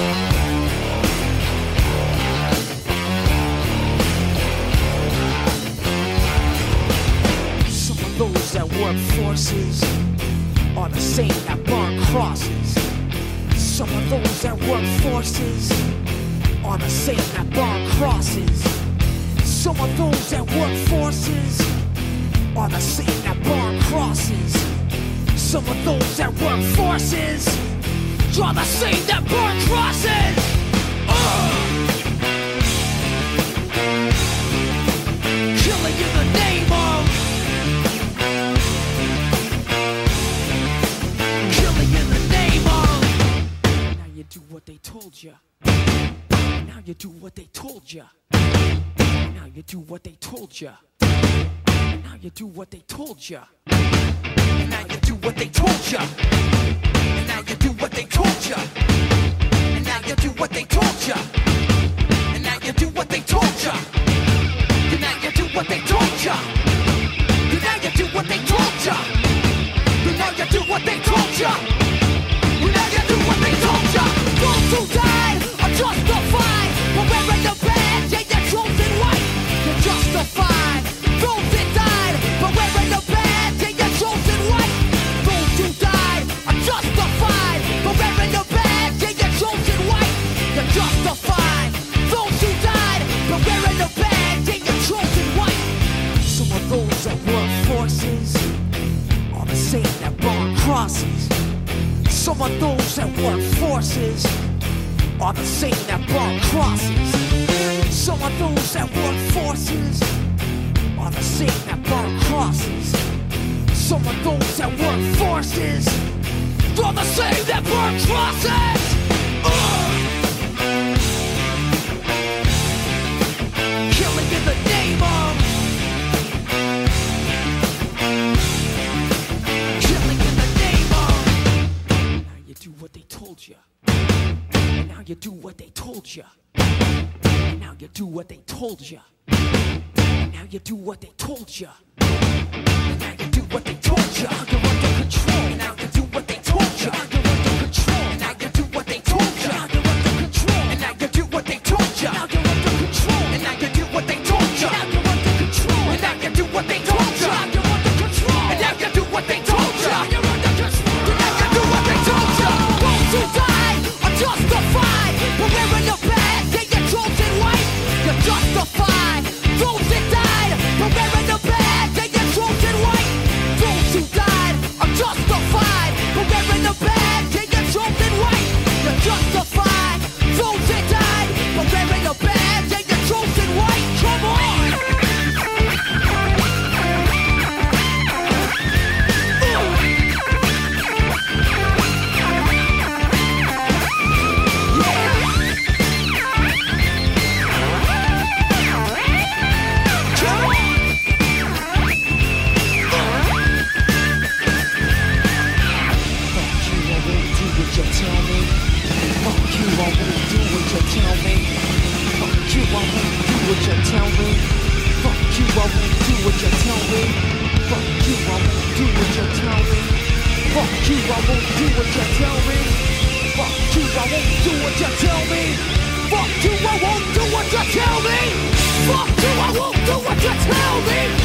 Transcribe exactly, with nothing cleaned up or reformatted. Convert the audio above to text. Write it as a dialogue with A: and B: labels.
A: Those that work forces are the same that burn crosses. Some of those that work forces are the same that burn crosses. Some of those that work forces are the same that burn crosses. Some of those that work forces are the same that burn crosses. Uh! Killing in the name of do what they told ya. Now you do what they told ya. Now you do what they told ya. Now you do what they told ya. Now you do what they told ya. Now you do what they told ya. And now you do what they told ya. And now you do what they told ya. And now you do what they told ya. And now you do what they told ya. And now you do what they told ya. And now you do what they told ya. Those who died are justified for wearing the badge, yeah, you're chosen white. You're justified. Those that died for wearing the badge, yeah, you're chosen white. Those who died are justified for wearing the badge, yeah, you're chosen white. You're justified. Those who died for wearing the badge, yeah, you're chosen white. Some of those that work forces are the same that burn crosses. Some of those that work forces are the same that burn crosses. Some of those that work forces are the same that burn crosses. Some of those that work forces are the same that burn crosses. Uh! Killing in the name of do what they told you. And now you do what they told you. And now you do what they told you. And now you do what they told you. And now you do what they told you. You're under control. And now you do what they told you. You're under control. And now you do what they told you. You're under control. And now you do what they told you. Now you're under control. And now you do what they told you. Now you're under control. And now you do what they told you. You're under control. And now you do what they told you. You're under control. And now you do what they told you. Those who died are justified for wearing the badge, yeah, you're chosen white. You're justified. Those that died for wearing the badge, yeah, you're chosen white. Those who died are justified for wearing the badge, yeah, you're chosen white. You're justified. Those that died for wearing the badge, yeah, you're chosen white. Come on. What you tell me? Fuck you, I won't do what you tell me. Fuck you, I won't do what you tell me. Fuck you, I won't do what you tell me. Fuck you, I won't do what you tell me. Fuck you, I won't do what you tell me. Fuck you, I won't do what you tell me.